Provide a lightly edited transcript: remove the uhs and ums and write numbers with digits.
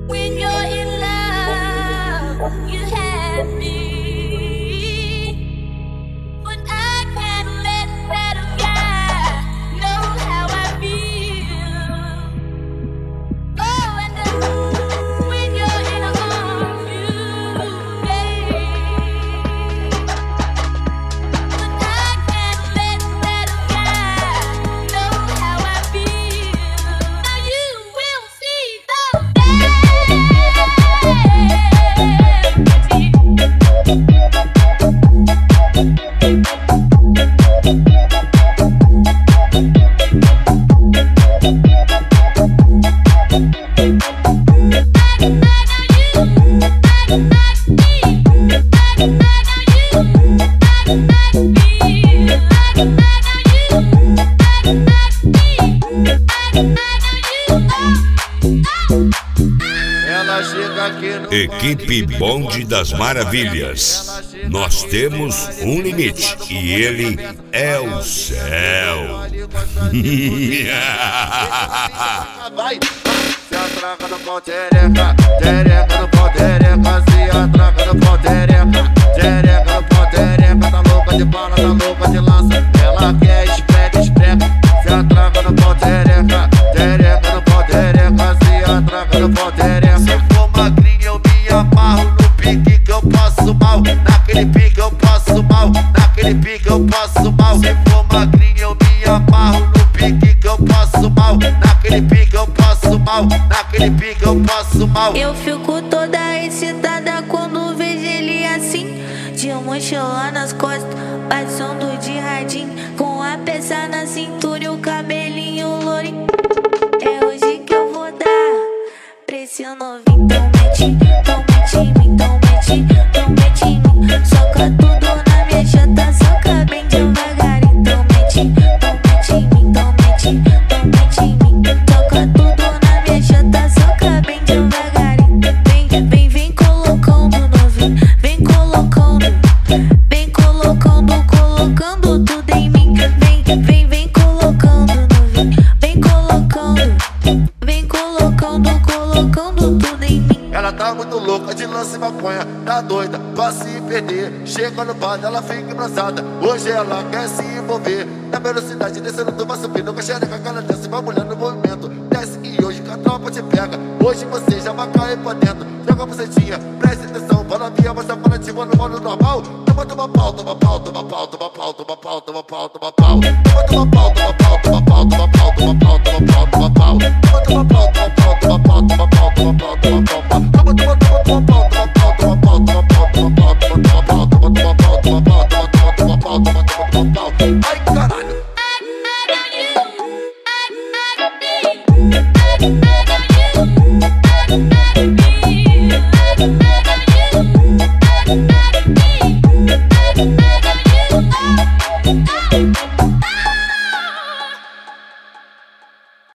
When you're in love, you have me. But I can't let that guy know how I feel. Oh, and when you're in a home, you, babe. But I can't let that guy know how I feel. Now you will see the Ela chega aqui no Equipe Bonde das Maravilhas. Nós temos um limite e ele é o céu. vai. Se atraca no pau, tereca, tereca no pau, tereca. Se atraca no pau, tereca, tereca no pau, tereca. Tá louca de bala, tá louca de lança. Ela quer espreca, espreca. Se atraca no pau, tereca, tereca no pau, tereca. Se atraca no pau, tereca. Se for magrinha eu me amarro no pique que eu passo mal. Naquele pique eu passo mal, naquele pique eu passo mal. Se for magrinha eu me amarro no pique que eu passo mal. Naquele pique eu passo mal, naquele pique eu passo mal. Eu fico toda excitada quando vejo ele assim, de mochila nas costas, passando de radinho, com a peça na cintura e o cabelinho lourinho. É hoje que eu vou dar pra esse novinho. Então mete em mim, então mete em mim. Soca tudo na minha chata, soca bem devagarinho. Então mete em mim, então mete em mim. Soca tudo na minha chata, soca bem devagarinho. Vem colocando novinho, vem colocando tudo em mim. Vem colocando novinho, vem colocando tudo em mim. Ela tá muito louca de lance e maconha, tá doida pra se perder. Chega no bar, ela fica embrasada. Hoje ela quer se envolver. Na velocidade descendo, tu vai subindo. Com a xereca que ela desce, vai mulher no movimento. Desce e hoje que a tropa te pega. Hoje você já vai cair pra dentro. Joga a bucetinha, preste atenção. Fala minha, mas tá fanativa no modo normal. Toma pau, toma pau, toma pau, toma pau, toma pau, toma pau, toma pau. Toma pau, toma pau, toma pau, toma pau, toma pau, toma pau, toma pau, toma pau. Toma pau, toma pau.